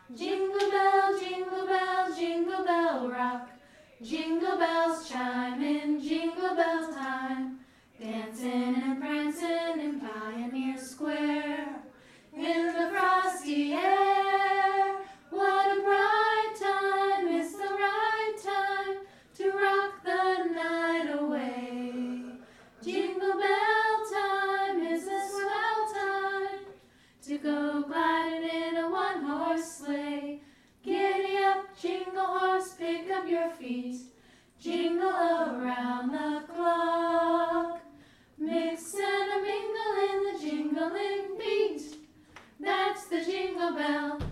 jingle bell rock. Jingle bells chime in jingle bell time. Dancing and prancing in Pioneer Square. In the frosty air, what a bright time, it's the right time to rock the night away. Jingle bell time is a swell time to go gliding in a one-horse sleigh. Giddy up, jingle horse, pick up your feet, jingle around the clock. Mix and a mingle in the jingling beat. That's the jingle bell.